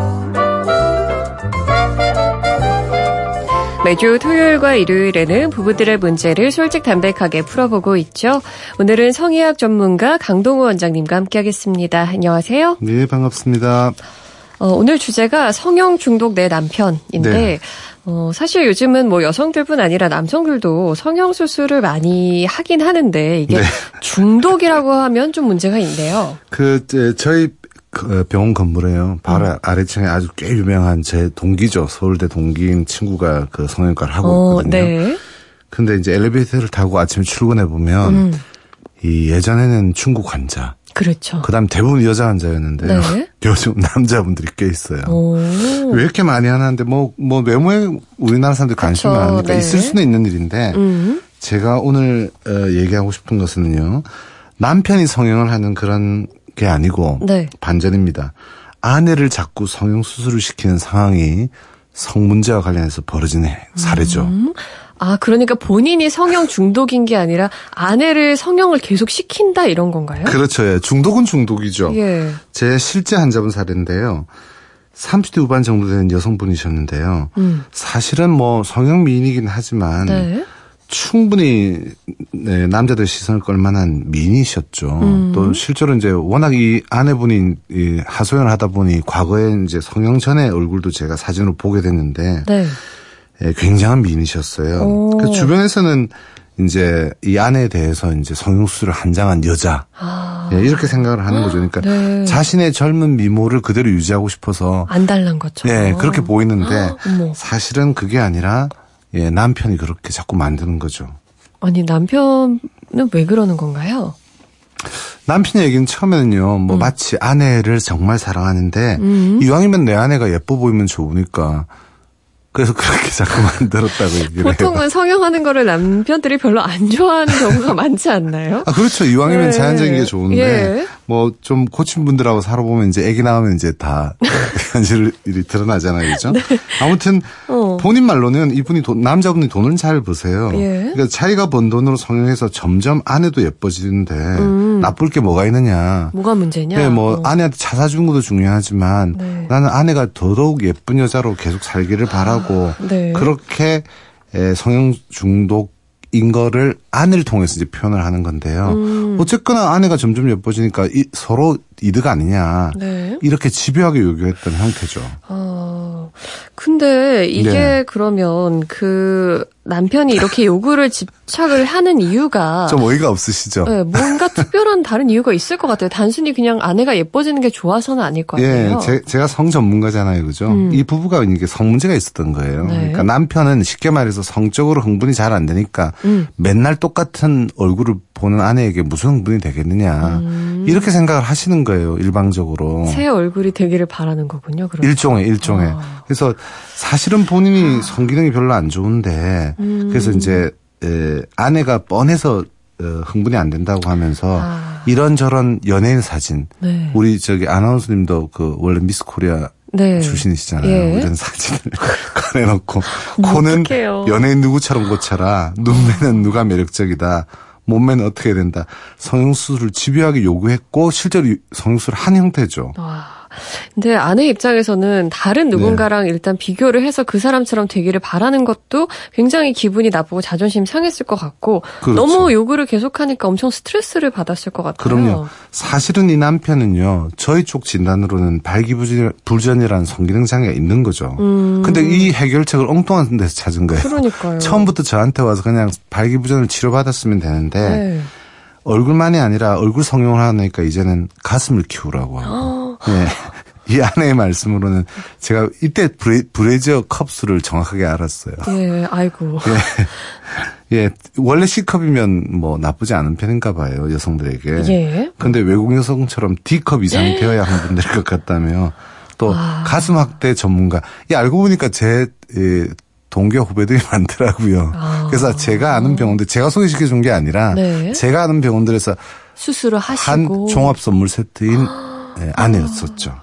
매주 토요일과 일요일에는 부부들의 문제를 솔직담백하게 풀어보고 있죠. 오늘은 성의학 전문가 강동우 원장님과 함께하겠습니다. 안녕하세요. 네, 반갑습니다. 어, 오늘 주제가 성형 중독 내 남편인데 네. 어, 사실 요즘은 뭐 여성들뿐 아니라 남성들도 성형수술을 많이 하긴 하는데 이게 네. 중독이라고 하면 좀 문제가 있네요. 그, 저희 병원 건물에요. 바로 음. 아래층에 아주 꽤 유명한 제 동기죠. 서울대 동기인 친구가 그 성형과를 하고 어, 있거든요. 네. 근데 이제 엘리베이터를 타고 아침에 출근해 보면 음. 이 예전에는 중국 환자. 그렇죠. 그다음 대부분 여자 환자였는데 네. 요즘 남자분들이 꽤 있어요. 오. 왜 이렇게 많이 하는데 뭐 뭐 외모에 우리나라 사람들이 관심이 많으니까 네. 있을 수는 있는 일인데 음. 제가 오늘 어, 얘기하고 싶은 것은요. 남편이 성형을 하는 그런 게 아니고 네. 반전입니다. 아내를 자꾸 성형수술을 시키는 상황이 성문제와 관련해서 벌어지는 사례죠. 음. 아, 그러니까 본인이 성형 중독인 게 아니라 아내를 성형을 계속 시킨다 이런 건가요? 그렇죠. 예. 중독은 중독이죠. 예. 제 실제 환자분 사례인데요. 삼십 대 후반 정도 되는 여성분이셨는데요. 음. 사실은 뭐 성형 미인이긴 하지만 네. 충분히 네, 남자들 시선을 끌 만한 미인이셨죠. 음. 또 실제로 이제 워낙 이 아내분이 이 하소연을 하다 보니 과거에 이제 성형 전에 얼굴도 제가 사진으로 보게 됐는데 네. 예, 굉장한 미인이셨어요. 그 주변에서는 이제 이 아내에 대해서 이제 성형수술을 한장한 여자 아. 예, 이렇게 생각을 하는 거죠. 그러니까 네. 자신의 젊은 미모를 그대로 유지하고 싶어서 안 달란 거죠. 예, 그렇게 보이는데 아, 사실은 그게 아니라 예, 남편이 그렇게 자꾸 만드는 거죠. 아니 남편은 왜 그러는 건가요? 남편 얘기는 처음에는요, 뭐 음. 마치 아내를 정말 사랑하는데 음. 이왕이면 내 아내가 예뻐 보이면 좋으니까. 그래서 그렇게 자꾸 만들었다고 얘기를 보통은 해요. 성형하는 거를 남편들이 별로 안 좋아하는 경우가 많지 않나요? 아, 그렇죠. 이왕이면 네. 자연적인 게 좋은데, 예. 뭐, 좀 고친 분들하고 살아보면 이제 애기 나오면 이제 다 현실이 드러나잖아요. 그죠? 네. 아무튼, 어. 본인 말로는 이분이, 돈, 남자분이 돈을 잘 버세요. 예. 그러니까 자기가 번 돈으로 성형해서 점점 아내도 예뻐지는데, 음. 나쁠 게 뭐가 있느냐. 뭐가 문제냐? 네, 뭐, 어. 아내한테 차 사주는 것도 중요하지만, 네. 나는 아내가 더더욱 예쁜 여자로 계속 살기를 바라고, 네. 그렇게 성형 중독인 거를 아내를 통해서 이제 표현을 하는 건데요. 음. 어쨌거나 아내가 점점 예뻐지니까 이, 서로 이득 아니냐. 네. 이렇게 집요하게 요구했던 형태죠. 아, 근데 이게 네. 그러면 그 남편이 이렇게 요구를 집착을 하는 이유가 좀 어이가 없으시죠? 네, 뭔가 특별한 다른 이유가 있을 것 같아요. 단순히 그냥 아내가 예뻐지는 게 좋아서는 아닐 것 같아요. 예, 제, 제가 성 전문가잖아요, 그죠? 음. 이 부부가 이게 성 문제가 있었던 거예요. 네. 그러니까 남편은 쉽게 말해서 성적으로 흥분이 잘 안 되니까 음. 맨날 똑같은 얼굴을 보는 아내에게 무슨 흥분이 되겠느냐 음. 이렇게 생각을 하시는 거예요, 일방적으로. 새 얼굴이 되기를 바라는 거군요. 그러면. 일종의 일종의. 아. 그래서 사실은 본인이 성기능이 별로 안 좋은데 음. 그래서 이제 에, 아내가 뻔해서 어, 흥분이 안 된다고 하면서 아. 이런저런 연예인 사진 네. 우리 저기 아나운서님도 그 원래 미스 코리아 네. 출신이시잖아요. 예. 이런 사진을 꺼내놓고 코는 어떡해요. 연예인 누구처럼 고쳐라. 눈매는 누가 매력적이다. 몸매는 어떻게 된다. 성형수술을 집요하게 요구했고 실제로 성형수술을 한 형태죠. 와. 근데 아내 입장에서는 다른 누군가랑 네. 일단 비교를 해서 그 사람처럼 되기를 바라는 것도 굉장히 기분이 나쁘고 자존심 상했을 것 같고 그렇죠. 너무 요구를 계속하니까 엄청 스트레스를 받았을 것 같아요. 그럼요. 사실은 이 남편은요. 저희 쪽 진단으로는 발기부전이라는 성기능 장애가 있는 거죠. 음. 근데 이 해결책을 엉뚱한 데서 찾은 거예요. 그러니까요. 처음부터 저한테 와서 그냥 발기부전을 치료받았으면 되는데 네. 얼굴만이 아니라 얼굴 성형을 하니까 이제는 가슴을 키우라고 하고. 네. 이 아내의 말씀으로는 제가 이때 브레, 브레이저 컵수를 정확하게 알았어요. 예, 아이고. 예. 예, 원래 C컵이면 뭐 나쁘지 않은 편인가 봐요, 여성들에게. 예. 근데 외국 여성처럼 D컵 이상이 되어야 하는 분들일 것 같다며. 또 아. 가슴 확대 전문가. 이 알고 보니까 제 예, 동기 후배들이 많더라고요. 아. 그래서 제가 아는 병원들, 제가 소개시켜 준 게 아니라 네. 제가 아는 병원들에서 수술을 하시고 한 종합 선물 세트인 네, 아내였었죠.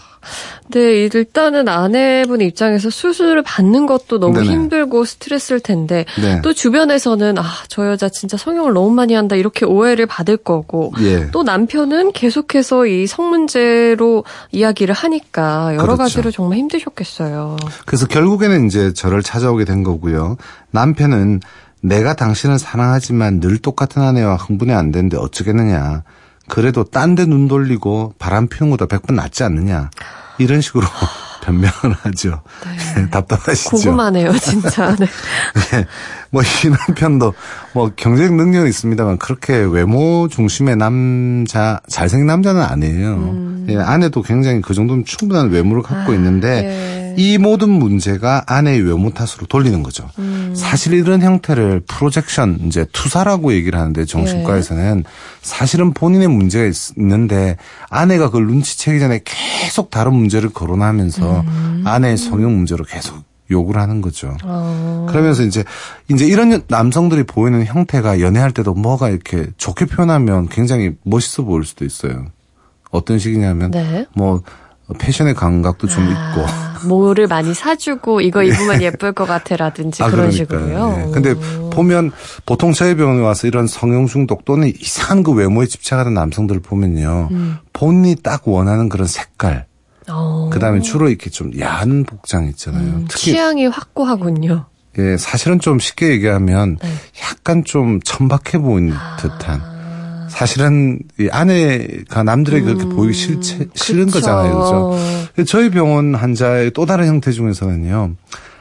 네, 일단은 아내분 입장에서 수술을 받는 것도 너무 네네. 힘들고 스트레스일 텐데 네. 또 주변에서는 아, 저 여자 진짜 성형을 너무 많이 한다 이렇게 오해를 받을 거고 예. 또 남편은 계속해서 이 성문제로 이야기를 하니까 여러 그렇죠. 가지로 정말 힘드셨겠어요. 그래서 결국에는 이제 저를 찾아오게 된 거고요. 남편은 내가 당신을 사랑하지만 늘 똑같은 아내와 흥분이 안 되는데 어쩌겠느냐. 그래도 딴 데 눈 돌리고 바람 피우는 것보다 백 번 낫지 않느냐. 이런 식으로 변명을 하죠. 네. 답답하시죠. 궁금하네요, 진짜. 네. 네. 뭐, 이 남편도 뭐 경제적 능력은 있습니다만 그렇게 외모 중심의 남자, 잘생긴 남자는 아니에요. 음. 예, 아내도 굉장히 그 정도면 충분한 외모를 갖고 아, 있는데 네. 이 모든 문제가 아내의 외모 탓으로 돌리는 거죠. 음. 사실 이런 형태를 프로젝션, 이제 투사라고 얘기를 하는데 정신과에서는 네. 사실은 본인의 문제가 있는데 아내가 그걸 눈치채기 전에 계속 다른 문제를 거론하면서 음. 아내의 성형 문제로 계속 욕을 하는 거죠. 어. 그러면서 이제 이제 이런 남성들이 보이는 형태가 연애할 때도 뭐가 이렇게 좋게 표현하면 굉장히 멋있어 보일 수도 있어요. 어떤 식이냐면 네. 뭐 패션의 감각도 좀 아, 있고 뭐를 많이 사주고 이거 입으면 예쁠 것 같아라든지 아, 그런 그러니까, 식으로요. 예. 근데 보면 보통 저희 병원에 와서 이런 성형 중독 또는 이상한 그 외모에 집착하는 남성들을 보면요. 음. 본인이 딱 원하는 그런 색깔 어. 그다음에 주로 이렇게 좀 야한 복장 있잖아요. 음, 특히 취향이 확고하군요. 예, 사실은 좀 쉽게 얘기하면 네. 약간 좀 천박해 보이는 아. 듯한. 사실은 이 아내가 남들에게 음, 그렇게 보이기 싫지, 싫은 그쵸. 거잖아요. 그죠? 저희 병원 환자의 또 다른 형태 중에서는요.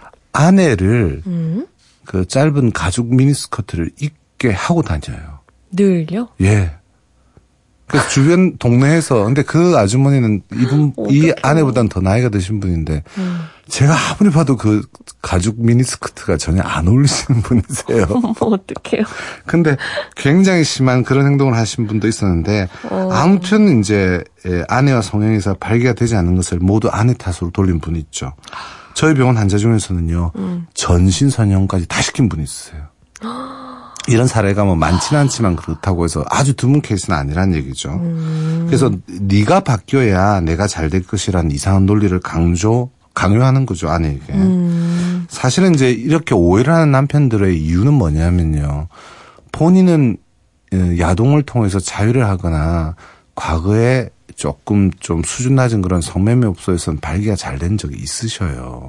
아내를 음? 그 짧은 가죽 미니스커트를 입게 하고 다녀요. 늘요? 예. 그래서 주변 동네에서 근데 그 아주머니는 이분 이 아내보다는 더 나이가 드신 분인데 음. 제가 아무리 봐도 그 가죽 미니스커트가 전혀 안 어울리시는 분이세요. 어떡해요. 근데 굉장히 심한 그런 행동을 하신 분도 있었는데 어. 아무튼 이제 아내와 성형에서 발기가 되지 않는 것을 모두 아내 탓으로 돌린 분이 있죠. 저희 병원 환자 중에서는요. 음. 전신 선형까지 다 시킨 분이 있어요. 이런 사례가 뭐 많지는 않지만 그렇다고 해서 아주 드문 케이스는 아니란 얘기죠. 음. 그래서 네가 바뀌어야 내가 잘 될 것이라는 이상한 논리를 강조, 강요하는 거죠, 아내에게. 음. 사실은 이제 이렇게 오해를 하는 남편들의 이유는 뭐냐면요. 본인은 야동을 통해서 자유를 하거나 과거에 조금 좀 수준 낮은 그런 성매매업소에서는 발기가 잘 된 적이 있으셔요.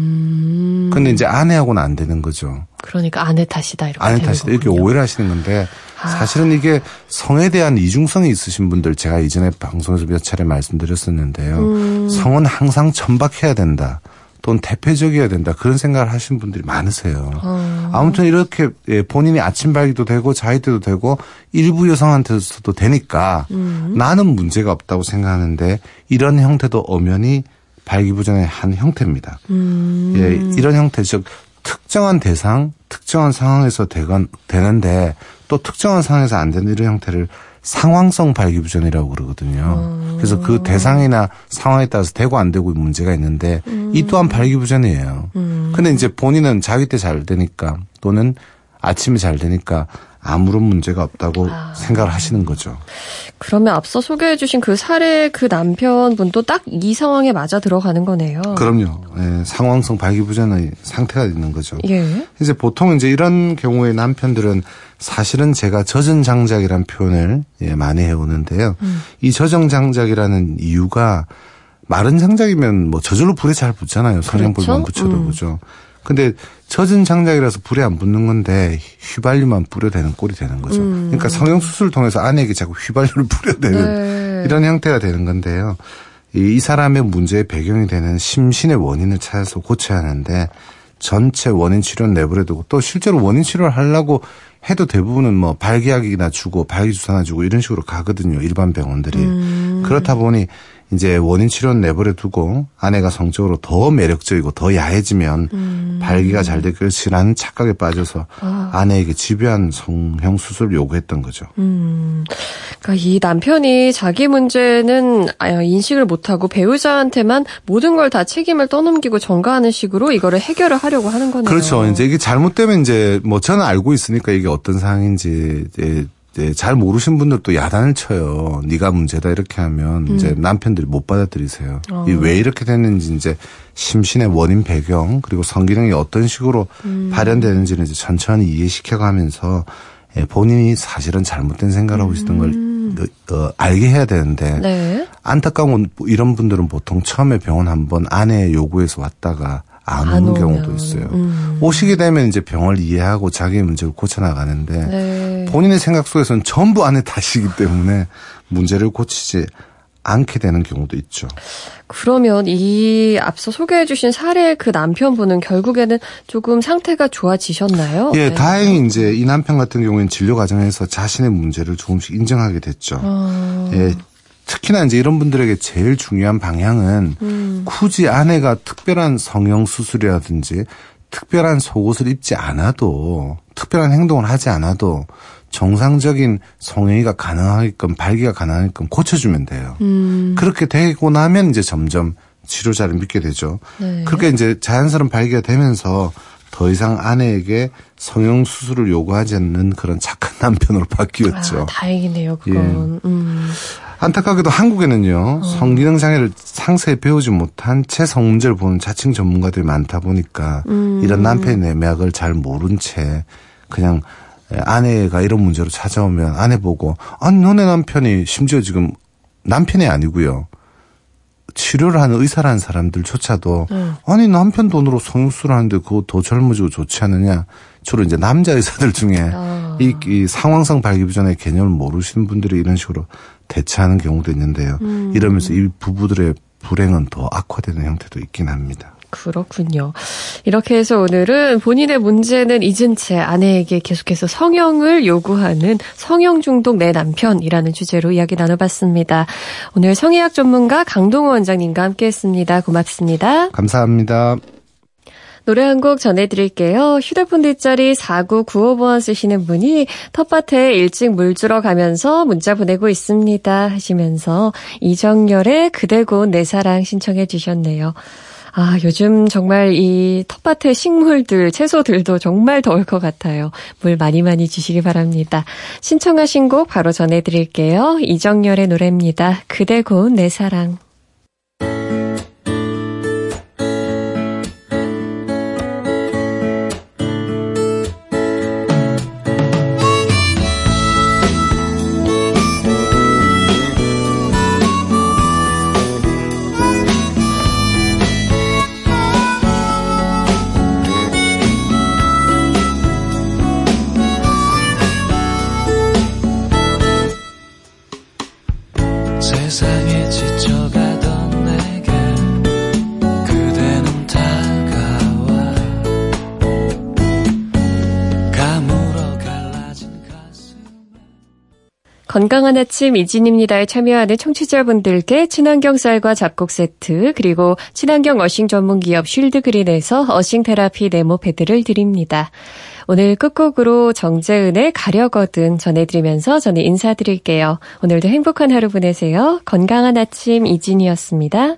음. 근데 이제 아내하고는 안 되는 거죠. 그러니까 아내 탓이다 이렇게 아내 탓이다 이렇게 오해를 하시는 건데 아. 사실은 이게 성에 대한 이중성이 있으신 분들 제가 이전에 방송에서 몇 차례 말씀드렸었는데요. 음. 성은 항상 천박해야 된다. 또는 대표적이어야 된다. 그런 생각을 하신 분들이 많으세요. 어. 아무튼 이렇게 본인이 아침 발기도 되고 자위 때도 되고 일부 여성한테서도 되니까 음. 나는 문제가 없다고 생각하는데 이런 형태도 엄연히 발기부전의 한 형태입니다. 음. 예, 이런 형태 즉 특정한 대상, 특정한 상황에서 되건, 되는데 또 특정한 상황에서 안 되는 이런 형태를 상황성 발기부전이라고 그러거든요. 음. 그래서 그 대상이나 상황에 따라서 되고 안 되고 문제가 있는데 음. 이 또한 발기부전이에요. 음. 근데 이제 본인은 자기 때 잘 되니까 또는 아침에 잘 되니까 아무런 문제가 없다고 아. 생각을 하시는 거죠. 그러면 앞서 소개해 주신 그 사례 그 남편분도 딱 이 상황에 맞아 들어가는 거네요. 그럼요. 예, 상황성 발기부전의 상태가 있는 거죠. 예. 이제 보통 이제 이런 경우에 남편들은 사실은 제가 젖은 장작이라는 표현을 예, 많이 해오는데요. 음. 이 젖은 장작이라는 이유가 마른 장작이면 뭐 저절로 불에 잘 붙잖아요. 성냥불만 그렇죠? 붙여도 음. 그죠. 근데 젖은 장작이라서 불에 안 붙는 건데 휘발유만 뿌려대는 꼴이 되는 거죠. 음. 그러니까 성형수술을 통해서 아내에게 자꾸 휘발유를 뿌려대는 네. 이런 형태가 되는 건데요. 이, 이 사람의 문제의 배경이 되는 심신의 원인을 찾아서 고쳐야 하는데 전체 원인 치료는 내버려두고 또 실제로 원인 치료를 하려고 해도 대부분은 뭐 발기약이나 주고 발기주사나 주고 이런 식으로 가거든요. 일반 병원들이. 음. 그렇다 보니 이제 원인 치료는 내버려 두고 아내가 성적으로 더 매력적이고 더 야해지면 음. 발기가 잘 될 것이라는 착각에 빠져서 아. 아내에게 집요한 성형 수술을 요구했던 거죠. 음. 그러니까 이 남편이 자기 문제는 인식을 못하고 배우자한테만 모든 걸 다 책임을 떠넘기고 전가하는 식으로 이거를 해결을 하려고 하는 거네요. 그렇죠. 이제 이게 잘못되면 이제 뭐 저는 알고 있으니까 이게 어떤 상황인지 이제 네, 잘 모르신 분들도 야단을 쳐요. 네가 문제다 이렇게 하면 음. 이제 남편들이 못 받아들이세요. 어. 왜 이렇게 됐는지 이제 심신의 원인 배경 그리고 성기능이 어떤 식으로 음. 발현되는지는 이제 천천히 이해시켜가면서 본인이 사실은 잘못된 생각을 하고 있었던 음. 걸 어, 알게 해야 되는데 네. 안타까운 이런 분들은 보통 처음에 병원 한번 아내의 요구에서 왔다가 안 오는 경우도 있어요. 음. 오시게 되면 이제 병을 이해하고 자기의 문제를 고쳐나가는데 네. 본인의 생각 속에서는 전부 아내 탓이기 때문에 문제를 고치지 않게 되는 경우도 있죠. 그러면 이 앞서 소개해 주신 사례 그 남편분은 결국에는 조금 상태가 좋아지셨나요? 예, 네. 다행히 이제 이 남편 같은 경우에는 진료 과정에서 자신의 문제를 조금씩 인정하게 됐죠. 아. 예. 특히나 이제 이런 분들에게 제일 중요한 방향은 음. 굳이 아내가 특별한 성형 수술이라든지 특별한 속옷을 입지 않아도 특별한 행동을 하지 않아도 정상적인 성형이가 가능하게끔 발기가 가능하게끔 고쳐주면 돼요. 음. 그렇게 되고 나면 이제 점점 치료자를 믿게 되죠. 네. 그렇게 이제 자연스러운 발기가 되면서 더 이상 아내에게 성형 수술을 요구하지 않는 그런 착한 남편으로 바뀌었죠. 아, 다행이네요, 그건. 예. 음. 안타깝게도 한국에는요, 어. 성기능 장애를 상세히 배우지 못한 채 성문제를 보는 자칭 전문가들이 많다 보니까 음. 이런 남편의 내막을 잘 모른 채 그냥 아내가 이런 문제로 찾아오면 아내 보고 아니 너네 남편이 심지어 지금 남편이 아니고요. 치료를 하는 의사라는 사람들조차도 음. 아니 남편 돈으로 성형수술 하는데 그거 더 젊어지고 좋지 않느냐. 주로 이제 남자 의사들 중에 어. 이, 이 상황성 발기부전의 개념을 모르시는 분들이 이런 식으로 대처하는 경우도 있는데요. 음. 이러면서 이 부부들의 불행은 더 악화되는 형태도 있긴 합니다. 그렇군요. 이렇게 해서 오늘은 본인의 문제는 잊은 채 아내에게 계속해서 성형을 요구하는 성형 중독 내 남편이라는 주제로 이야기 나눠봤습니다. 오늘 성의학 전문가 강동호 원장님과 함께했습니다. 고맙습니다. 감사합니다. 노래 한 곡 전해드릴게요. 휴대폰 뒷자리 사구구오 번 쓰시는 분이 텃밭에 일찍 물 주러 가면서 문자 보내고 있습니다 하시면서 이정열의 그대 고운 내 사랑 신청해 주셨네요. 아, 요즘 정말 이 텃밭의 식물들, 채소들도 정말 더울 것 같아요. 물 많이 많이 주시기 바랍니다. 신청하신 곡 바로 전해드릴게요. 이정열의 노래입니다. 그대 고운 내 사랑. 세상에 지쳐가던 내게 그대는 다가와 가물어 갈라진 가슴에 건강한 아침 이진입니다에 참여하는 청취자분들께 친환경 쌀과 잡곡 세트 그리고 친환경 어싱 전문기업 쉴드그린에서 어싱 테라피 네모 패드를 드립니다. 오늘 끝곡으로 정재은의 가려거든 전해드리면서 저는 인사드릴게요. 오늘도 행복한 하루 보내세요. 건강한 아침 이진이었습니다.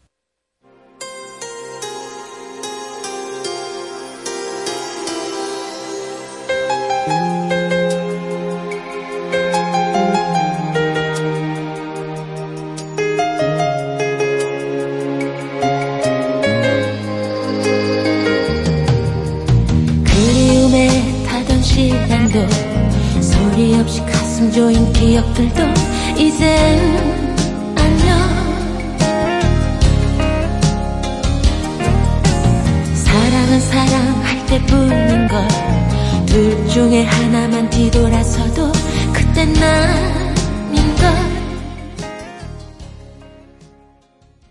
시간도 소리 없이 가슴 조인 기억들도 이젠 안녕. 사랑은 사랑할 때뿐인 걸 둘 중에 하나